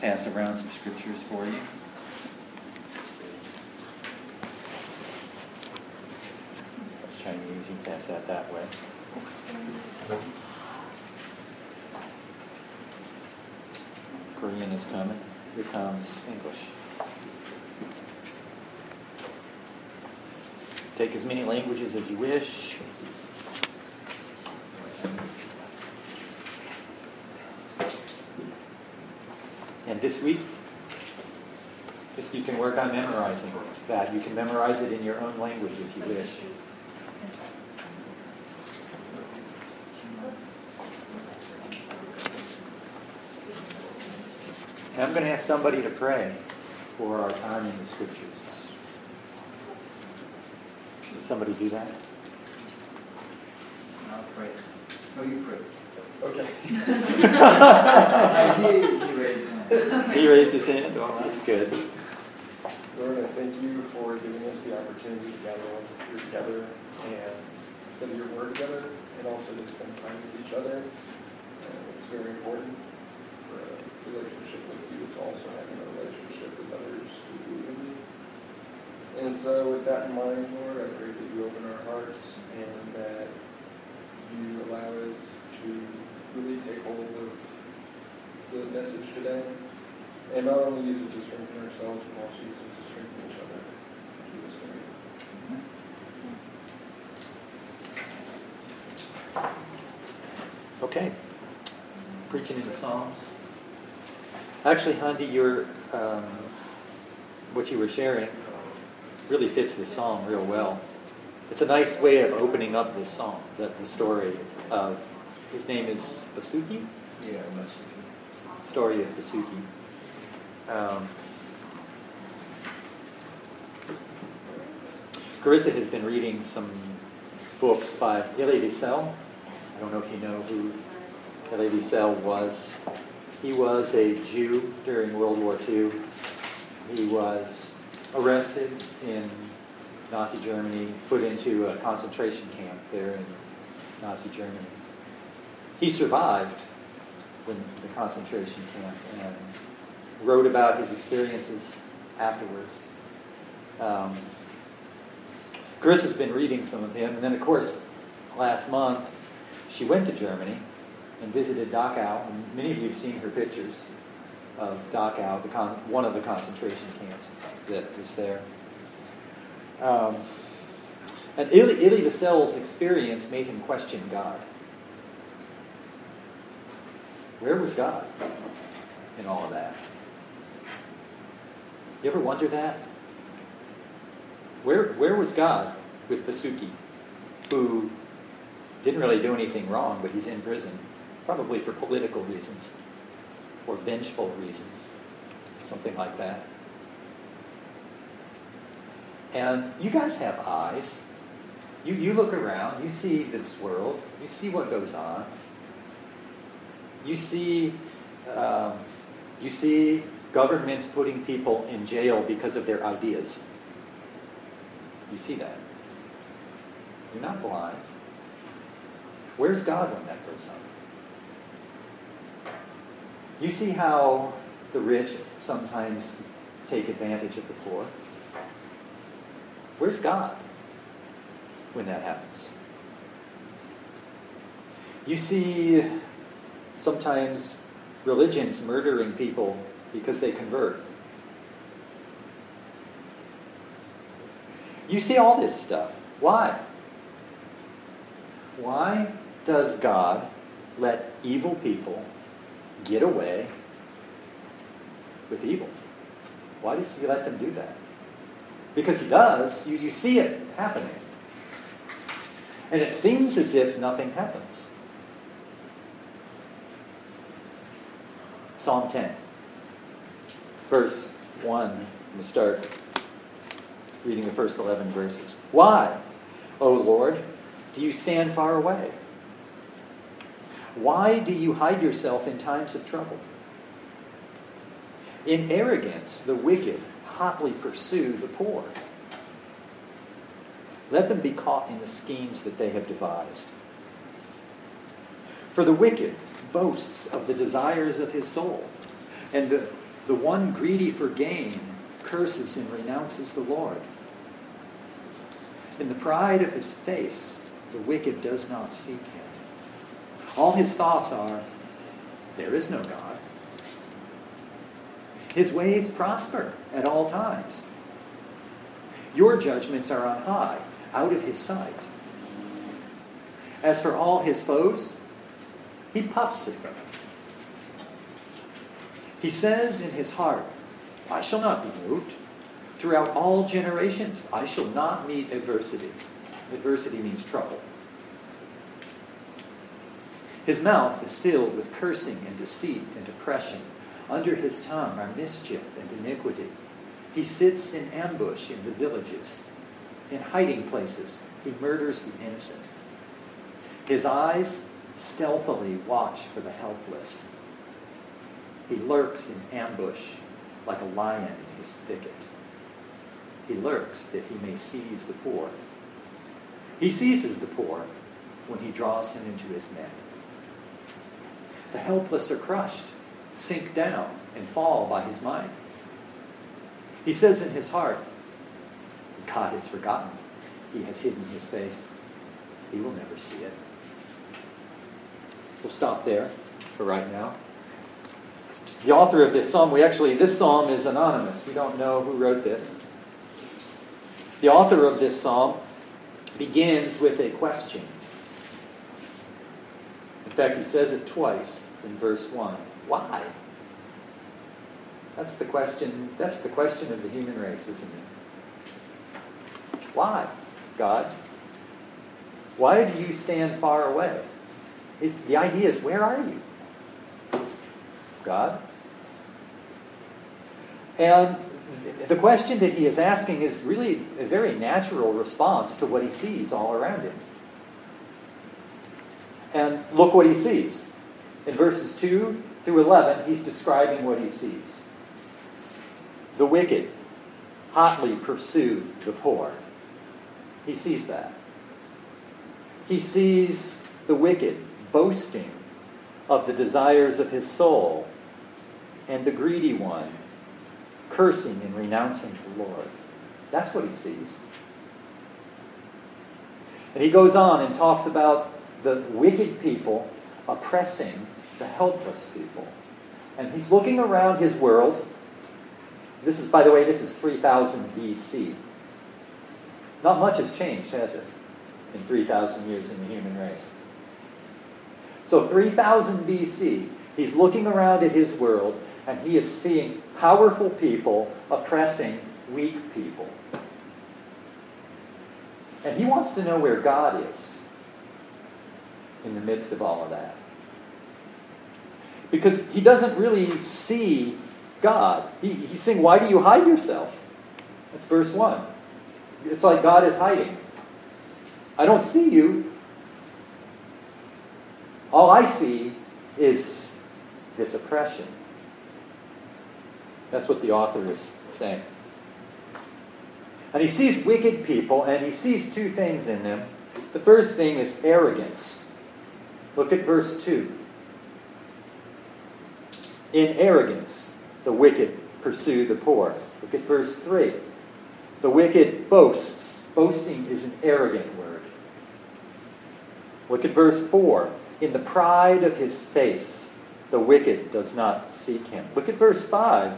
pass around some scriptures for you. That's Chinese. You can pass that way. Korean is coming. Here comes English. Take as many languages as you wish. And this week, just you can work on memorizing that. You can memorize it in your own language if you wish. And I'm going to ask somebody to pray for our time in the Scriptures. Would somebody do that? I'll pray. No, you pray. Okay. He raised his hand. Oh, that's good. Lord, I thank you for giving us the opportunity to gather once a year together and study your word together, and also to spend time with each other. It's very important for a relationship with you. It's also having a relationship with others who believe in you. And so with that in mind, Lord, I pray that you open our hearts and that you allow us to really take hold of the message today. And not only use it to strengthen ourselves, but also use it to strengthen each other. In Jesus' name. Okay. Preaching in the Psalms. Actually, Hundi, what you were sharing really fits the psalm real well. It's a nice way of opening up this psalm, the story of, his name is Basuki? Yeah, Basuki. Story of Basuki. Carissa has been reading some books by Elie Wiesel. I don't know if you know who Elie Wiesel was. He was a Jew during World War II. He was arrested in Nazi Germany, put into a concentration camp there in Nazi Germany. He survived the concentration camp and wrote about his experiences afterwards. Chris has been reading some of him, and then of course last month she went to Germany and visited Dachau, and many of you have seen her pictures of Dachau, one of the concentration camps that was there. And Elie Wiesel's experience made him question God. Where was God in all of that? You ever wonder that? Where was God with Basuki, who didn't really do anything wrong, but he's in prison, probably for political reasons or vengeful reasons, something like that. And you guys have eyes. You look around, you see this world, you see what goes on. You see governments putting people in jail because of their ideas. You see that. You're not blind. Where's God when that goes on? You see how the rich sometimes take advantage of the poor. Where's God when that happens? You see sometimes religions murdering people because they convert. You see all this stuff. Why? Why does God let evil people get away with evil? Why does he let them do that? Because he does. You see it happening. And it seems as if nothing happens. Psalm 10, verse 1. I'm going to start reading the first 11 verses. Why, O Lord, do you stand far away? Why do you hide yourself in times of trouble? In arrogance, the wicked hotly pursue the poor. Let them be caught in the schemes that they have devised. For the wicked boasts of the desires of his soul, and The one greedy for gain curses and renounces the Lord. In the pride of his face, the wicked does not seek him. All his thoughts are, there is no God. His ways prosper at all times. Your judgments are on high, out of his sight. As for all his foes, he puffs at them. He says in his heart, I shall not be moved. Throughout all generations, I shall not meet adversity. Adversity means trouble. His mouth is filled with cursing and deceit and oppression. Under his tongue are mischief and iniquity. He sits in ambush in the villages. In hiding places, he murders the innocent. His eyes stealthily watch for the helpless. He lurks in ambush like a lion in his thicket. He lurks that he may seize the poor. He seizes the poor when he draws him into his net. The helpless are crushed, sink down, and fall by his might. He says in his heart, God has forgotten. He has hidden his face. He will never see it. We'll stop there for right now. The author of this psalm, this psalm is anonymous. We don't know who wrote this. The author of this psalm begins with a question. In fact, he says it twice in verse 1. Why? That's the question of the human race, isn't it? Why, God? Why do you stand far away? The idea is, where are you, God? And the question that he is asking is really a very natural response to what he sees all around him. And look what he sees. In verses 2 through 11, he's describing what he sees. The wicked hotly pursue the poor. He sees that. He sees the wicked boasting of the desires of his soul, and the greedy one cursing and renouncing the Lord. That's what he sees. And he goes on and talks about the wicked people oppressing the helpless people. And he's looking around his world. This is 3,000 BC. Not much has changed, has it, in 3,000 years in the human race? So 3,000 BC, he's looking around at his world, and he is seeing powerful people oppressing weak people. And he wants to know where God is in the midst of all of that. Because he doesn't really see God. He's saying, why do you hide yourself? That's verse 1. It's like God is hiding. I don't see you. All I see is this oppression. That's what the author is saying. And he sees wicked people, and he sees two things in them. The first thing is arrogance. Look at verse 2. In arrogance, the wicked pursue the poor. Look at verse 3. The wicked boasts. Boasting is an arrogant word. Look at verse 4. In the pride of his face, the wicked does not seek him. Look at verse 5.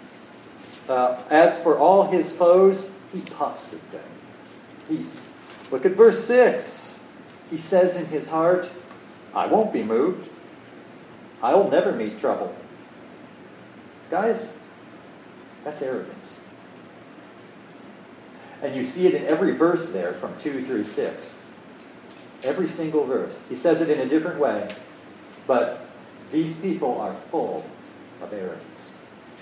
As for all his foes, he puffs at them. Look at verse 6. He says in his heart, I won't be moved. I will never meet trouble. Guys, that's arrogance. And you see it in every verse there from 2 through 6. Every single verse. He says it in a different way, but these people are full of arrogance.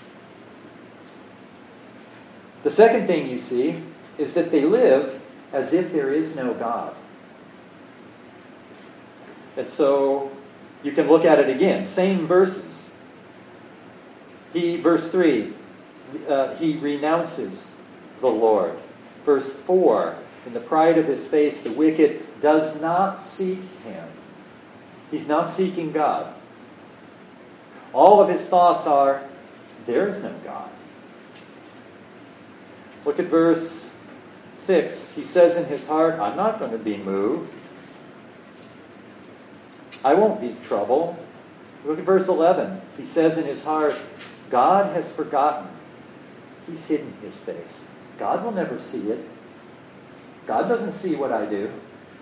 The second thing you see is that they live as if there is no God. And so you can look at it again. Same verses. Verse 3, he renounces the Lord. Verse 4, in the pride of his face, the wicked does not seek him. He's not seeking God. All of his thoughts are, there is no God. Look at verse 6. He says in his heart, I'm not going to be moved. I won't be troubled. Look at verse 11. He says in his heart, God has forgotten. He's hidden his face. God will never see it. God doesn't see what I do.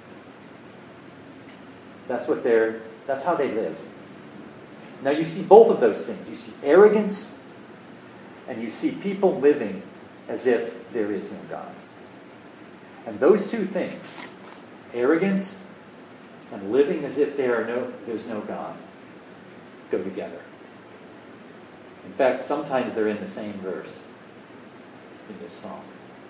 That's how they live. Now you see both of those things. You see arrogance, and you see people living as if there is no God. And those two things, arrogance and living as if there's no God, go together. In fact, sometimes they're in the same verse in this psalm.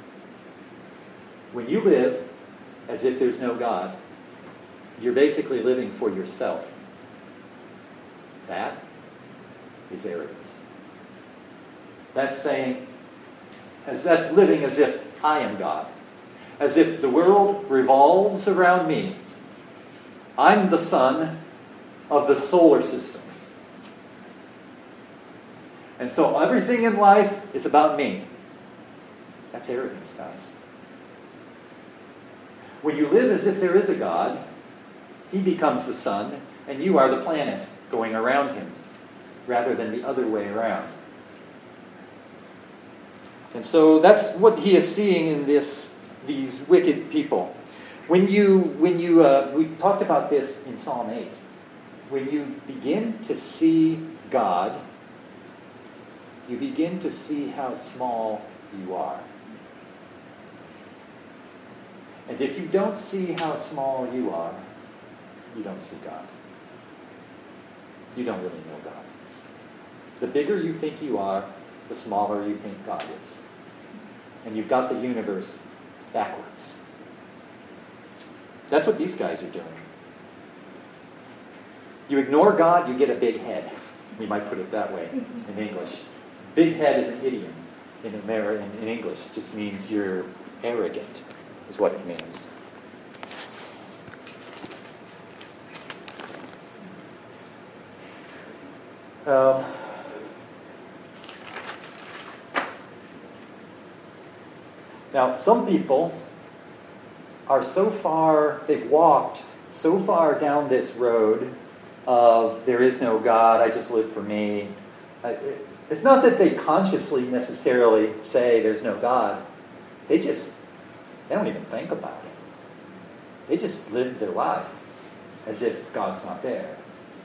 When you live as if there's no God, you're basically living for yourself. That is arrogance. That's living as if I am God. As if the world revolves around me. I'm the sun of the solar system. And so everything in life is about me. That's arrogance, guys. When you live as if there is a God, He becomes the sun, and you are the planet going around Him, rather than the other way around. And so that's what he is seeing in these wicked people. We talked about this in Psalm 8. When you begin to see God, you begin to see how small you are. And if you don't see how small you are, you don't see God. You don't really know God. The bigger you think you are, the smaller you think God is. And you've got the universe backwards. That's what these guys are doing. You ignore God, you get a big head. We might put it that way in English. Big head is an idiom in English. It just means you're arrogant, is what it means. Now, some people are they've walked so far down this road of there is no God, I just live for me. It's not that they consciously necessarily say there's no God. They don't even think about it. They just live their life as if God's not there.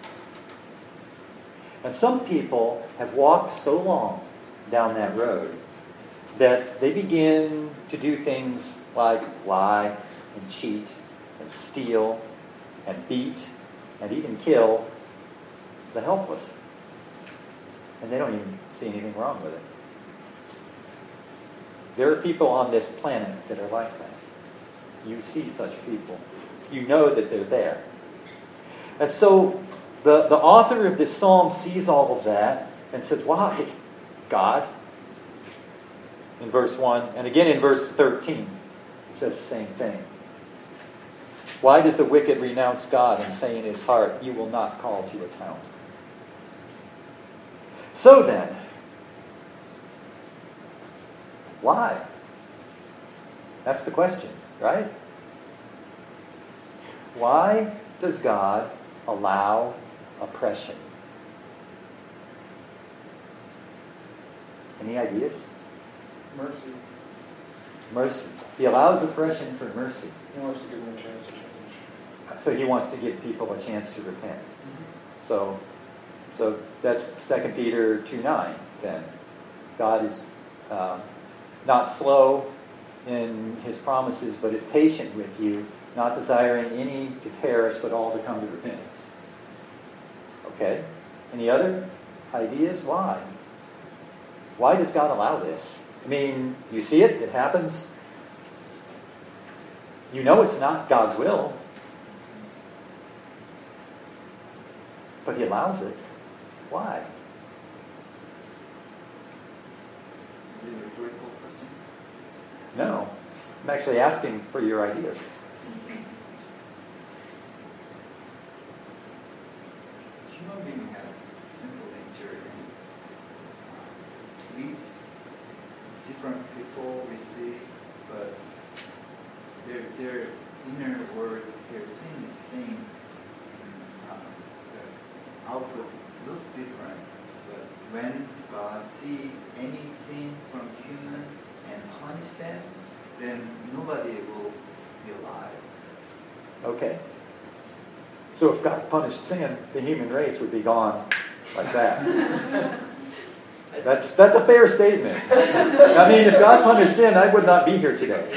And some people have walked so long down that road that they begin to do things like lie and cheat and steal and beat and even kill the helpless. And they don't even see anything wrong with it. There are people on this planet that are like that. You see such people. You know that they're there. And so the author of this psalm sees all of that and says, why, God? In verse 1, and again in verse 13, it says the same thing. Why does the wicked renounce God and say in his heart, you will not call to account? So then, why? That's the question, right? Why does God allow oppression? Any ideas? Mercy. Mercy. He allows oppression for mercy. He wants to give them a chance to change. So he wants to give people a chance to repent. So that's 2 Peter 2:9 then. God is not slow in his promises, but is patient with you, not desiring any to perish, but all to come to repentance. Okay? Any other ideas? Why? Why does God allow this? I mean, you see it, it happens. You know it's not God's will. But he allows it. Why? Is it a rhetorical question? No. I'm actually asking for your ideas. Human beings have simple nature, and different people we see, but their inner world, their sin is same. The output looks different, but when God see any sin from human and punish them, then nobody will be alive. Okay. So if God punished sin, the human race would be gone like that. That's a fair statement. I mean, if God punished sin, I would not be here today.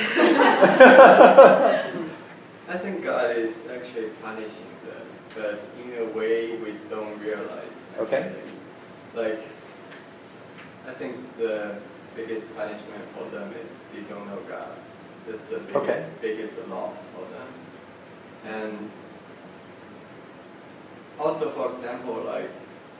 I think God is actually punishing them, but in a way we don't realize. Actually. Okay. Like, I think the biggest punishment for them is they don't know God. That's the biggest loss for them. And also, for example, like,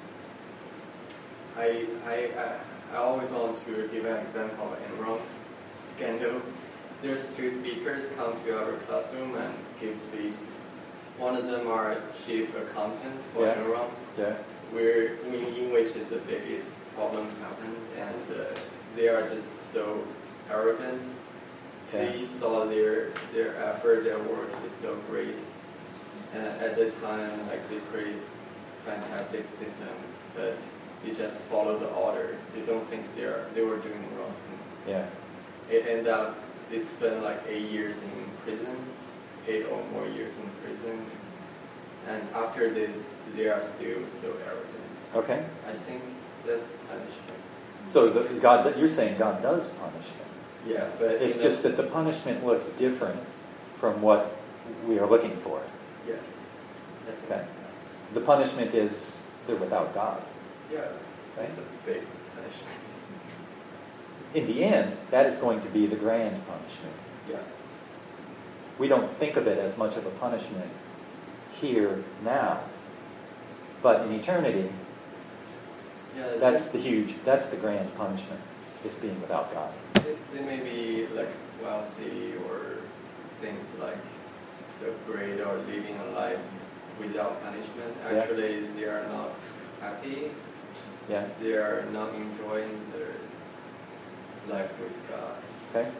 I always want to give an example of Enron's scandal. There's two speakers come to our classroom and give speech. One of them are chief accountant for Enron, in which is the biggest problem happened, and they are just so arrogant. Yeah. They saw their efforts, their work is so great, and at the time, like, they create fantastic system, but they just follow the order. They don't think they were doing wrong things. Yeah. It ended up they spent like 8 years in prison, 8 or more years in prison, and after this, they are still so arrogant. Okay. I think that's punishment. So you're saying God does punish them. Yeah, but it's just that the punishment looks different from what we are looking for. Yes. That's okay. Sense. The punishment is they're without God. Yeah. Right? It's a big punishment. In the end, that is going to be the grand punishment. Yeah. We don't think of it as much of a punishment here now, but in eternity, that's the grand punishment, is being without God. They may be like wealthy or things like so great or living a life without punishment. Actually, they are not happy. Yeah. They are not enjoying their life with God. Okay.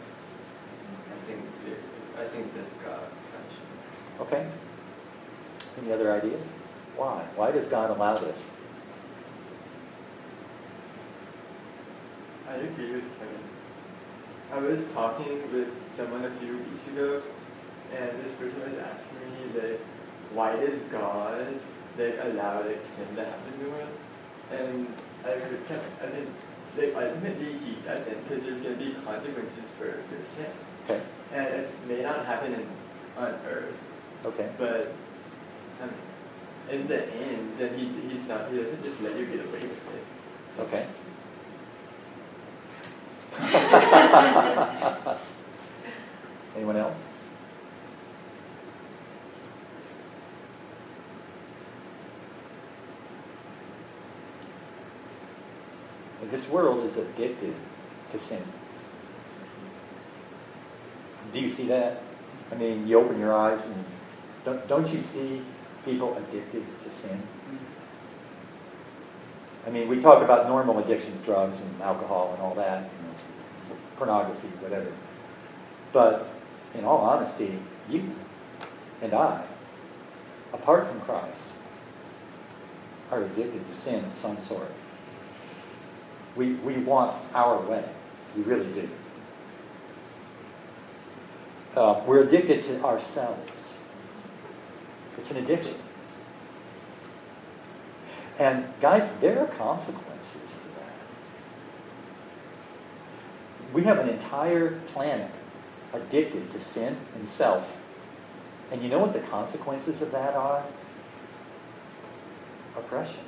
I think that's God punishment. Okay. Any other ideas? Why? Why does God allow this? I agree with Kevin. I was talking with someone a few weeks ago, and this person was asking me that why does God allow sin to happen to him? And I think ultimately he doesn't, because there's going to be consequences for your sin. Okay. And it may not happen on earth. Okay. But in the end, then he doesn't just let you get away with it. Okay. Anyone else? This world is addicted to sin. Do you see that? I mean, you open your eyes and don't you see people addicted to sin? I mean, we talk about normal addictions, drugs and alcohol and all that, pornography, whatever. But in all honesty, you and I, apart from Christ, are addicted to sin of some sort. We want our way. We really do. We're addicted to ourselves. It's an addiction. And guys, there are consequences to that. We have an entire planet addicted to sin and self. And you know what the consequences of that are? Oppression.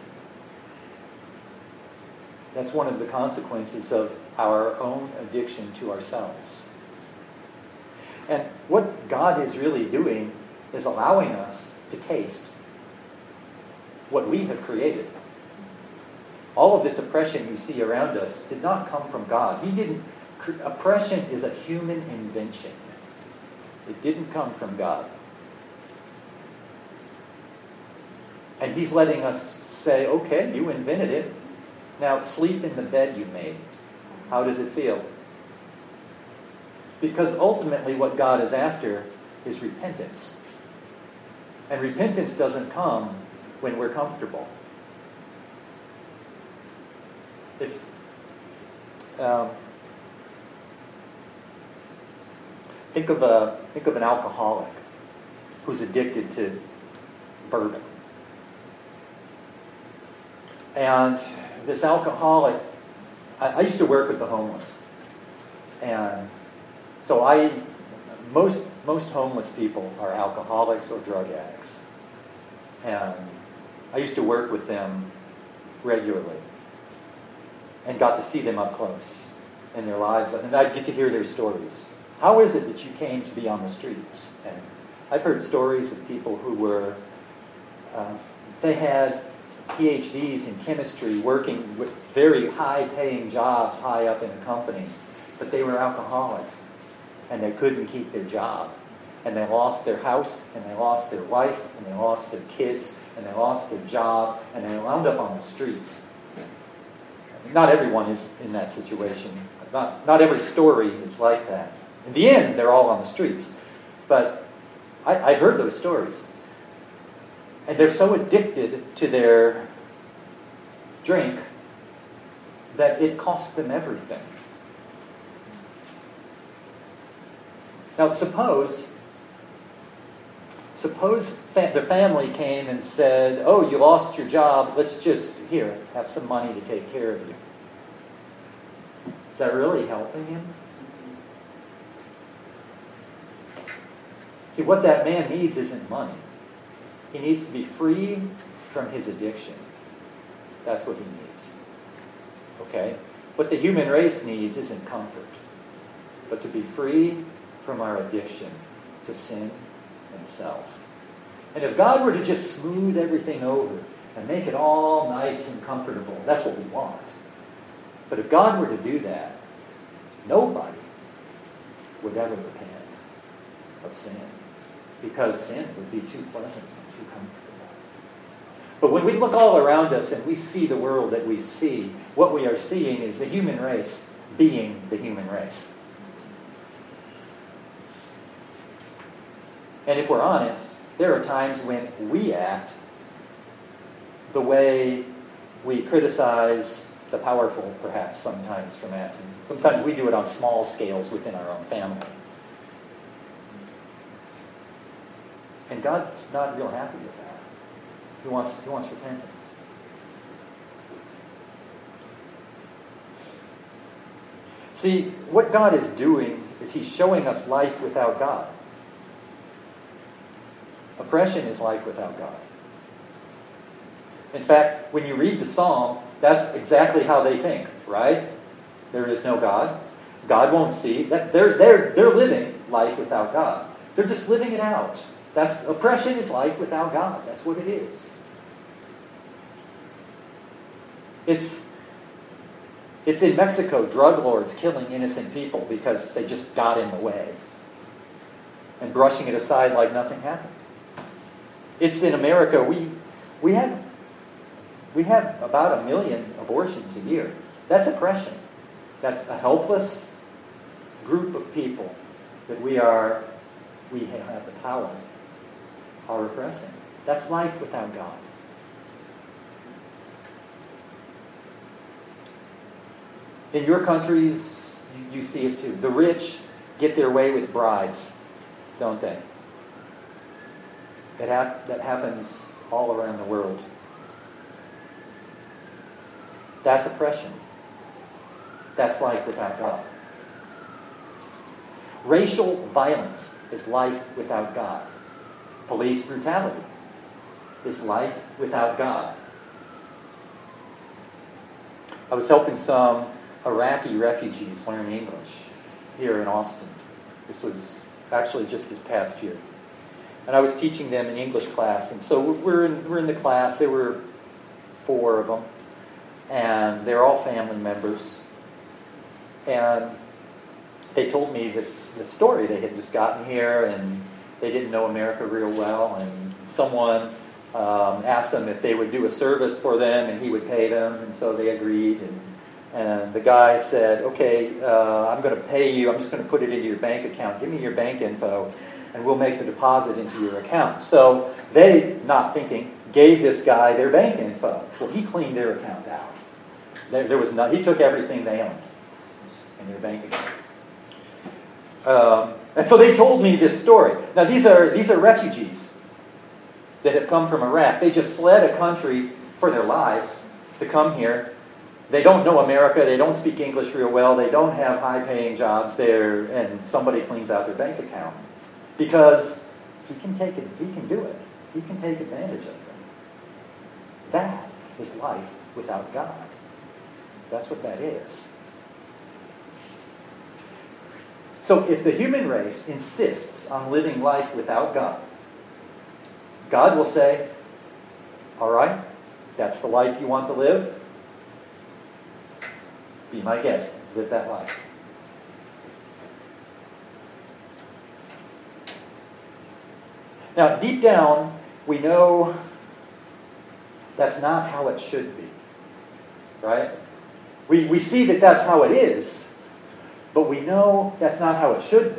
That's one of the consequences of our own addiction to ourselves. And what God is really doing is allowing us to taste what we have created. All of this oppression you see around us did not come from God. Oppression is a human invention. It didn't come from God. And He's letting us say, okay, you invented it. Now sleep in the bed you made. How does it feel? Because ultimately what God is after is repentance. And repentance doesn't come when we're comfortable. If think of an alcoholic who's addicted to bourbon. And this alcoholic, I used to work with the homeless. And so most homeless people are alcoholics or drug addicts. And I used to work with them regularly and got to see them up close in their lives. And I'd get to hear their stories. How is it that you came to be on the streets? And I've heard stories of people who were, they had PhDs in chemistry working with very high-paying jobs high up in a company, but they were alcoholics, and they couldn't keep their job. And they lost their house, and they lost their wife, and they lost their kids, and they lost their job, and they wound up on the streets. Not everyone is in that situation. Not every story is like that. In the end, they're all on the streets. But I've heard those stories. And they're so addicted to their drink that it costs them everything. Now, suppose the family came and said, "Oh, you lost your job. Let's just, here, have some money to take care of you." Is that really helping him? See, what that man needs isn't money. He needs to be free from his addiction. That's what he needs. Okay? What the human race needs isn't comfort, but to be free from our addiction to sin and self. And if God were to just smooth everything over and make it all nice and comfortable, that's what we want. But if God were to do that, nobody would ever repent of sin, because sin would be too pleasant and too comfortable. But when we look all around us and we see the world that we see, what we are seeing is the human race being the human race. And if we're honest, there are times when we act the way we criticize the powerful, perhaps, sometimes from acting. Sometimes we do it on small scales within our own family. And God's not real happy with that. He wants repentance. See, what God is doing is He's showing us life without God. Oppression is life without God. In fact, when you read the psalm, that's exactly how they think, right? There is no God. God won't see. They're living life without God. They're just living it out. Oppression is life without God. That's what it is. It's in Mexico, drug lords killing innocent people because they just got in the way and brushing it aside like nothing happened. It's in America. We have about 1 million abortions a year. That's oppression. That's a helpless group of people that we have the power are oppressing. That's life without God. In your countries, you see it too. The rich get their way with bribes, don't they? That happens all around the world. That's oppression. That's life without God. Racial violence is life without God. Police brutality is life without God. I was helping some Iraqi refugees learn English here in Austin. This was actually just this past year. And I was teaching them an English class. And so we're in the class. There were 4 of them. And they're all family members. And they told me this story. They had just gotten here and they didn't know America real well. And someone asked them if they would do a service for them and he would pay them. And so they agreed. And the guy said, okay, I'm going to pay you. I'm just going to put it into your bank account. Give me your bank info, and we'll make the deposit into your account. So they, not thinking, gave this guy their bank info. Well, he cleaned their account out. There was he took everything they owned in their bank account. And so they told me this story. Now, these are refugees that have come from Iraq. They just fled a country for their lives to come here. They don't know America. They don't speak English real well. They don't have high-paying jobs there, and somebody cleans out their bank account because he can take it. He can do it. He can take advantage of them. That is life without God. That's what that is. So if the human race insists on living life without God, God will say, all right, that's the life you want to live. Be my guest. Live that life. Now, deep down, we know that's not how it should be. Right? We see that that's how it is, but we know that's not how it should be.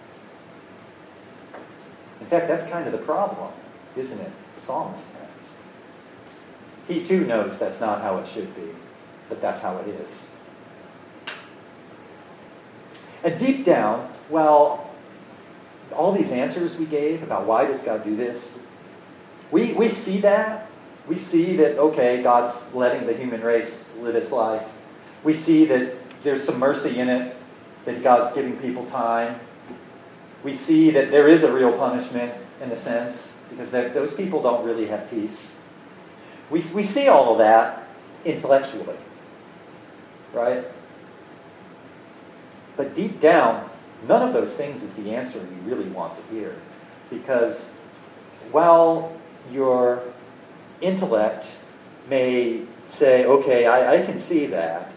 In fact, that's kind of the problem, isn't it? The psalmist has. He too knows that's not how it should be, but that's how it is. And deep down, well, all these answers we gave about why does God do this, we see that. We see that, okay, God's letting the human race live its life. We see that there's some mercy in it, that God's giving people time. We see that there is a real punishment, in a sense, because those people don't really have peace. We see all of that intellectually, right? But deep down, none of those things is the answer we really want to hear. Because while your intellect may say, okay, I can see that,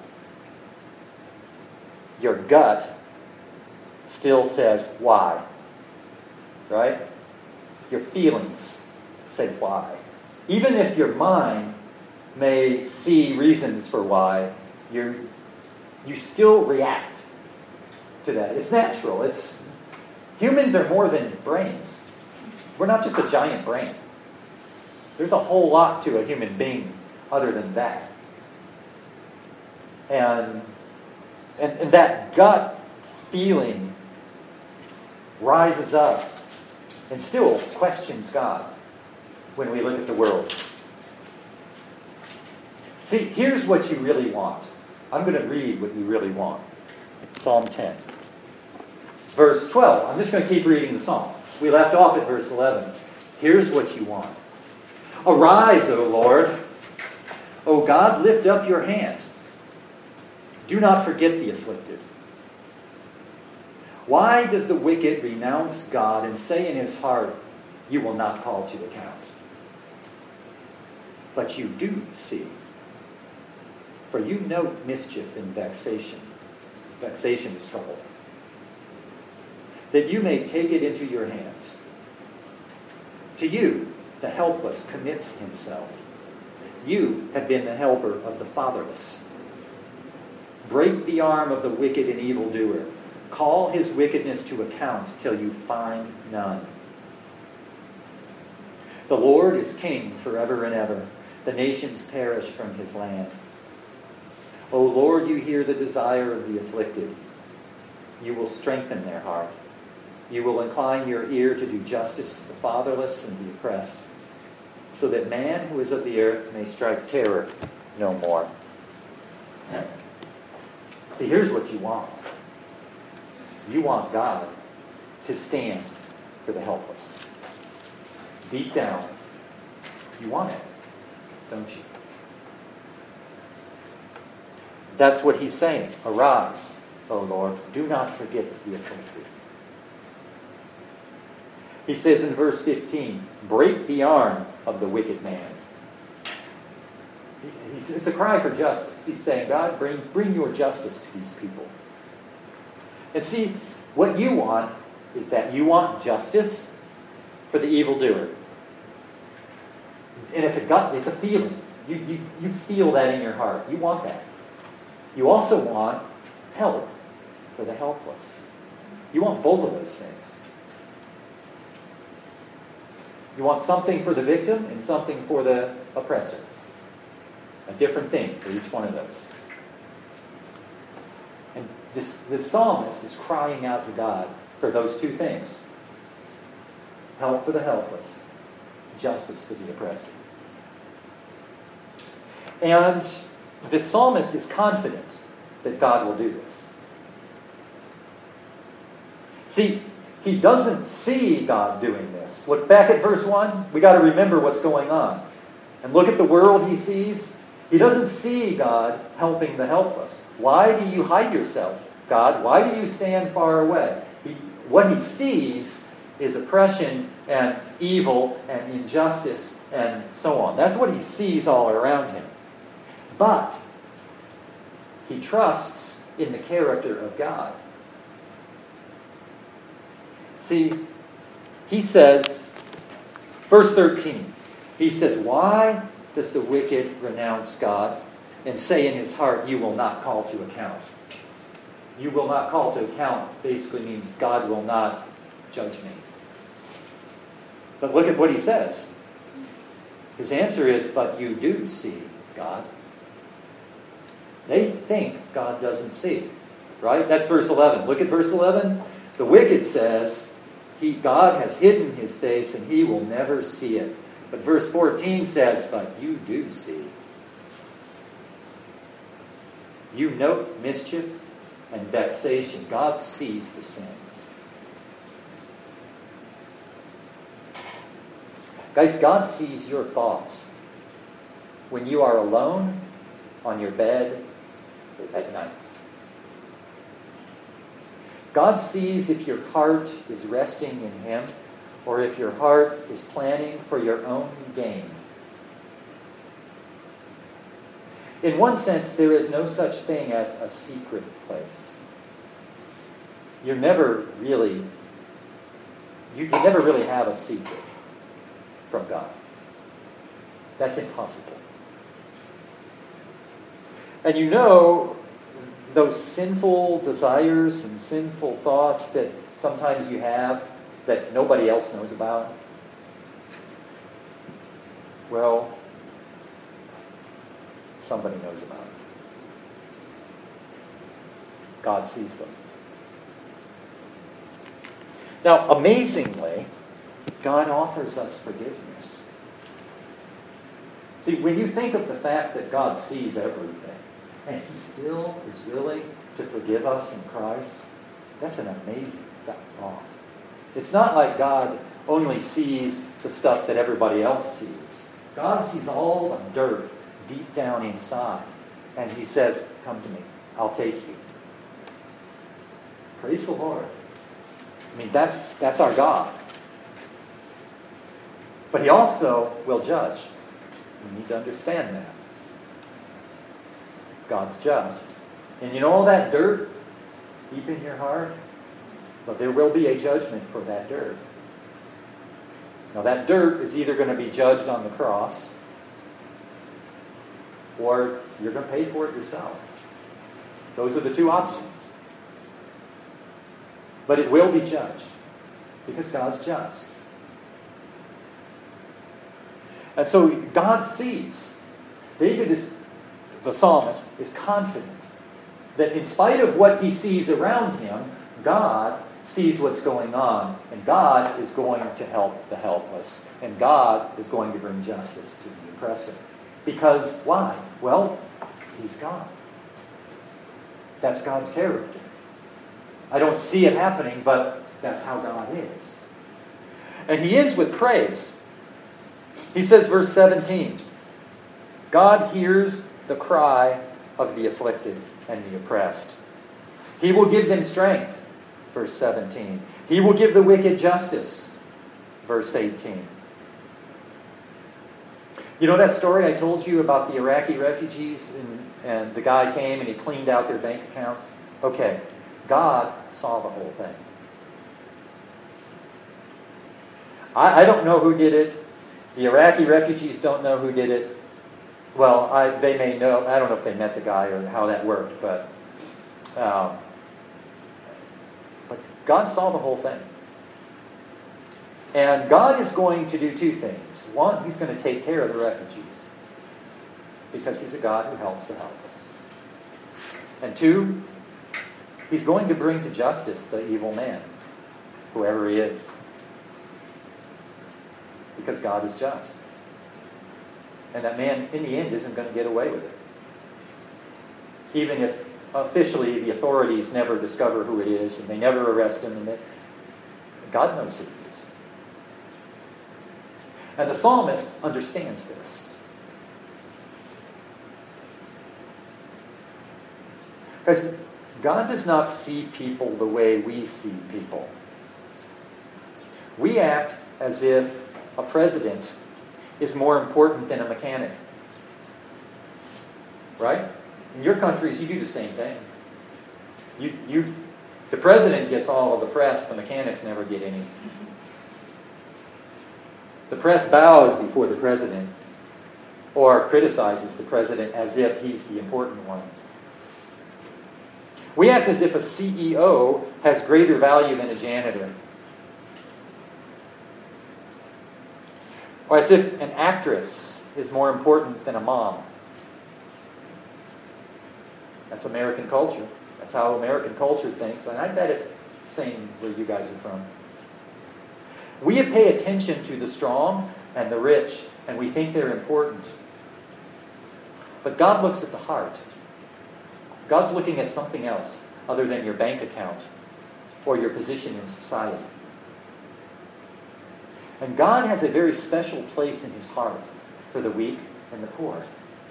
your gut still says, why? Right? Your feelings say why. Even if your mind may see reasons for why, you still react to that. It's natural. Humans are more than brains. We're not just a giant brain. There's a whole lot to a human being other than that. And that gut feeling rises up and still questions God when we look at the world. See, here's what you really want. I'm going to read what you really want. Psalm 10. Verse 12. I'm just going to keep reading the psalm. We left off at verse 11. Here's what you want. Arise, O Lord. O God, lift up your hand. Do not forget the afflicted. Why does the wicked renounce God and say in his heart, you will not call to account? But you do see. For you note mischief and vexation. Vexation is trouble. That you may take it into your hands. To you, the helpless commits himself. You have been the helper of the fatherless. Break the arm of the wicked and evildoer. Call his wickedness to account till you find none. The Lord is king forever and ever. The nations perish from his land. O Lord, you hear the desire of the afflicted. You will strengthen their heart. You will incline your ear to do justice to the fatherless and the oppressed, so that man who is of the earth may strike terror no more. See, here's what you want. You want God to stand for the helpless. Deep down, you want it, don't you? That's what he's saying. Arise, O Lord. Do not forget the afflicted. He says in verse 15, break the arm of the wicked man. It's a cry for justice. He's saying, God, bring your justice to these people. And see, what you want is that you want justice for the evildoer. And it's a feeling. You feel that in your heart. You want that. you also want help for the helpless. You want both of those things. You want something for the victim and something for the oppressor. A different thing for each one of those. And this psalmist is crying out to God for those two things. Help for the helpless, justice for the oppressor. And the psalmist is confident that God will do this. See, he doesn't see God doing this. Look back at verse 1. We got to remember what's going on. And look at the world he sees. He doesn't see God helping the helpless. Why do you hide yourself, God? Why do you stand far away? What he sees is oppression and evil and injustice and so on. That's what he sees all around him. But he trusts in the character of God. See, he says, verse 13, he says, why does the wicked renounce God and say in his heart, you will not call to account? You will not call to account basically means God will not judge me. But look at what he says. His answer is, but you do see God. They think God doesn't see. Right? That's verse 11. Look at verse 11. The wicked says, God has hidden his face and he will never see it. But verse 14 says, but you do see. You note mischief and vexation. God sees the sin. Guys, God sees your thoughts when you are alone on your bed at night. God sees if your heart is resting in him or if your heart is planning for your own gain. In one sense, there is no such thing as a secret place. You never really have a secret from God. That's impossible. And you know those sinful desires and sinful thoughts that sometimes you have that nobody else knows about? Well, somebody knows about it. God sees them. Now, amazingly, God offers us forgiveness. See, when you think of the fact that God sees everything, and he still is willing to forgive us in Christ, that's an amazing thought. It's not like God only sees the stuff that everybody else sees. God sees all the dirt deep down inside. And he says, come to me. I'll take you. Praise the Lord. I mean, that's our God. But he also will judge. We need to understand that. God's just. And you know all that dirt deep in your heart? But there will be a judgment for that dirt. Now that dirt is either going to be judged on the cross or you're going to pay for it yourself. Those are the two options. But it will be judged because God's just. And so God sees. The psalmist is confident that in spite of what he sees around him, God sees what's going on, and God is going to help the helpless, and God is going to bring justice to the oppressor. Because why? Well, he's God. That's God's character. I don't see it happening, but that's how God is. And he ends with praise. He says, verse 17, God hears the cry of the afflicted and the oppressed. He will give them strength, verse 17. He will give the wicked justice, verse 18. You know that story I told you about the Iraqi refugees and the guy came and he cleaned out their bank accounts? Okay, God saw the whole thing. I don't know who did it. The Iraqi refugees don't know who did it. Well, they may know, I don't know if they met the guy or how that worked, but God saw the whole thing. And God is going to do two things. One, he's going to take care of the refugees, because he's a God who helps the helpless. And two, he's going to bring to justice the evil man, whoever he is, because God is just. And that man, in the end, isn't going to get away with it. Even if officially the authorities never discover who it is, and they never arrest him, and God knows who he is. And the psalmist understands this. Because God does not see people the way we see people. We act as if a president is more important than a mechanic. Right? In your countries, you do the same thing. The president gets all of the press, the mechanics never get any. The press bows before the president, or criticizes the president as if he's the important one. We act as if a CEO has greater value than a janitor. Or as if an actress is more important than a mom. That's American culture. That's how American culture thinks, and I bet it's the same where you guys are from. We pay attention to the strong and the rich, and we think they're important. But God looks at the heart. God's looking at something else other than your bank account or your position in society. And God has a very special place in his heart for the weak and the poor.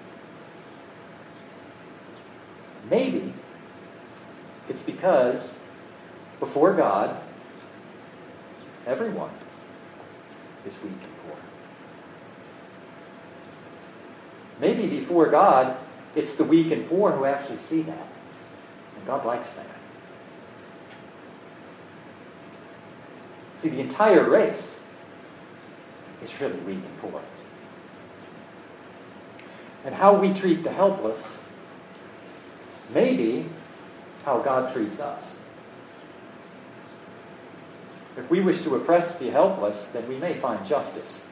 Maybe it's because before God, everyone is weak and poor. Maybe before God, it's the weak and poor who actually see that. And God likes that. See, the entire race is really weak and poor. And how we treat the helpless may be how God treats us. If we wish to oppress the helpless, then we may find justice.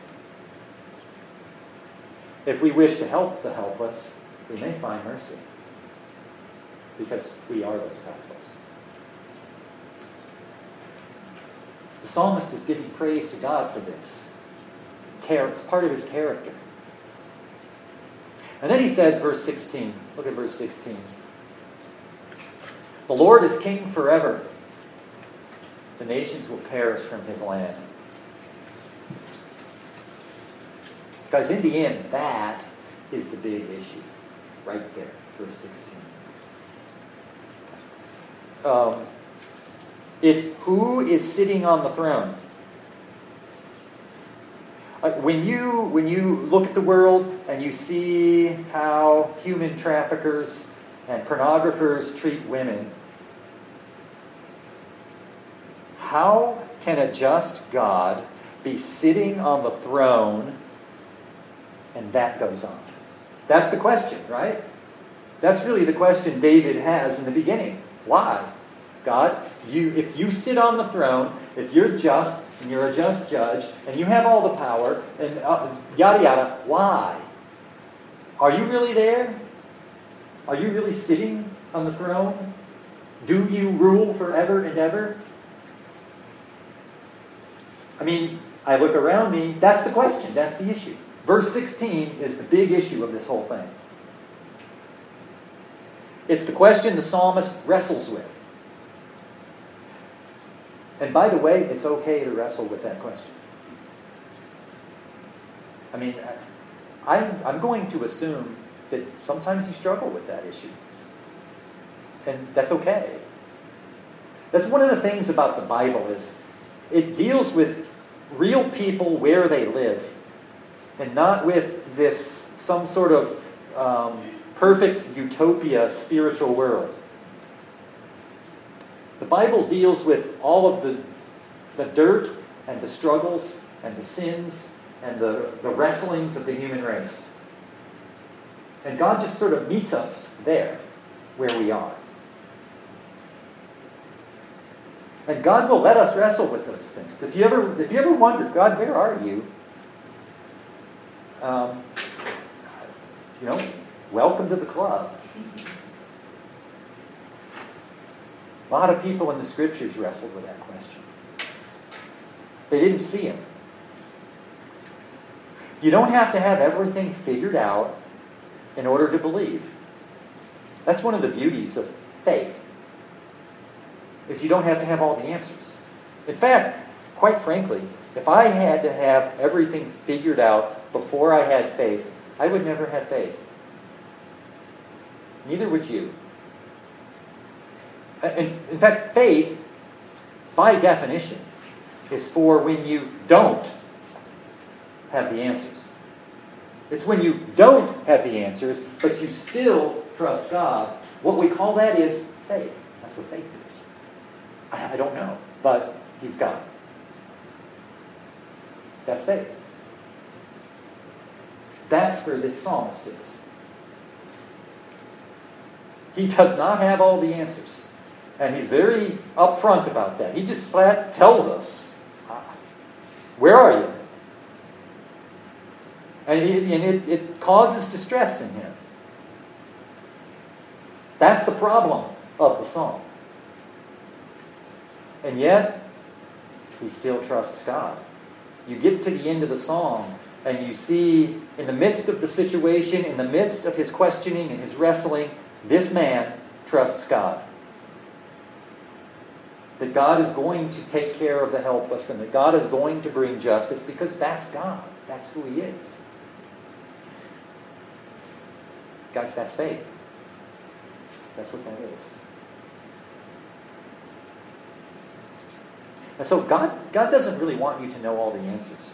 If we wish to help the helpless, we may find mercy, because we are those helpless. The psalmist is giving praise to God for this. It's part of his character. And then he says, verse 16, look at verse 16. The Lord is king forever. The nations will perish from his land. Because in the end, that is the big issue. Right there, verse 16. It's who is sitting on the throne. When you look at the world and you see how human traffickers and pornographers treat women, how can a just God be sitting on the throne and that goes on? That's the question, right? That's really the question David has in the beginning. Why? God, if you sit on the throne, if you're just, and you're a just judge, and you have all the power, and yada yada, why? Are you really there? Are you really sitting on the throne? Do you rule forever and ever? I mean, I look around me, that's the question, that's the issue. Verse 16 is the big issue of this whole thing. It's the question the psalmist wrestles with. And by the way, it's okay to wrestle with that question. I mean, I'm going to assume that sometimes you struggle with that issue. And that's okay. That's one of the things about the Bible is it deals with real people where they live, and not with this some sort of perfect utopia spiritual world. The Bible deals with all of the dirt and the struggles and the sins and the wrestlings of the human race. And God just sort of meets us there, where we are. And God will let us wrestle with those things. If you ever wonder, God, where are you? Welcome to the club. A lot of people in the Scriptures wrestled with that question. They didn't see Him. You don't have to have everything figured out in order to believe. That's one of the beauties of faith, is you don't have to have all the answers. In fact, quite frankly, if I had to have everything figured out before I had faith, I would never have faith. Neither would you. In fact, faith, by definition, is for when you don't have the answers. It's when you don't have the answers, but you still trust God. What we call that is faith. That's what faith is. I don't know, but He's God. That's faith. That's where this psalmist is. He does not have all the answers. And he's very upfront about that. He just flat tells us, where are you? And it causes distress in him. That's the problem of the psalm. And yet, he still trusts God. You get to the end of the psalm, and you see, in the midst of the situation, in the midst of his questioning and his wrestling, this man trusts God. That God is going to take care of the helpless, and that God is going to bring justice, because that's God. That's who He is. Guys, that's faith. That's what that is. And so God doesn't really want you to know all the answers.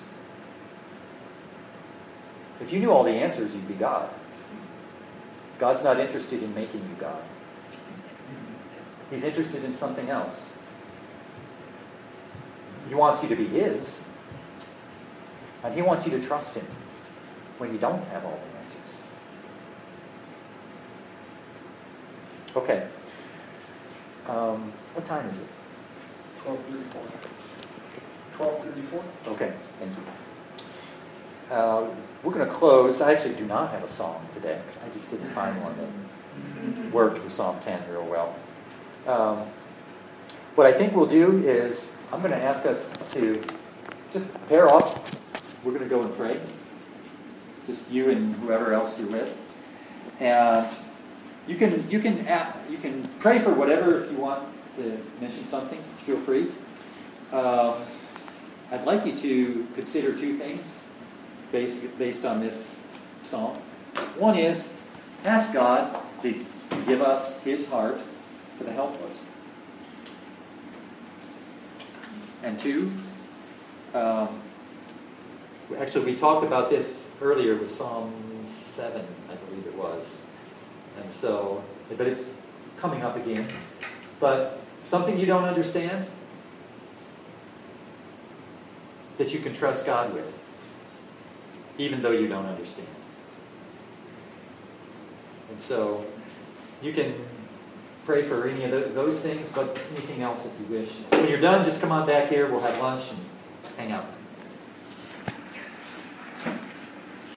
If you knew all the answers, you'd be God. God's not interested in making you God. He's interested in something else. He wants you to be His. And He wants you to trust Him when you don't have all the answers. Okay. What time is it? 12:34. 12:34? Okay, thank you. We're going to close. I actually do not have a psalm today, because I just didn't find one that worked for Psalm 10 real well. What I think we'll do is, I'm going to ask us to just pair off. We're going to go and pray. Just you and whoever else you're with. And you can pray for whatever. If you want to mention something, feel free. I'd like you to consider two things based on this psalm. One is, ask God to give us His heart for the helpless. And two, actually we talked about this earlier with Psalm 7, I believe it was. And so, but it's coming up again. But something you don't understand, that you can trust God with, even though you don't understand. And so, you can pray for any of those things, but anything else if you wish. When you're done, just come on back here. We'll have lunch and hang out.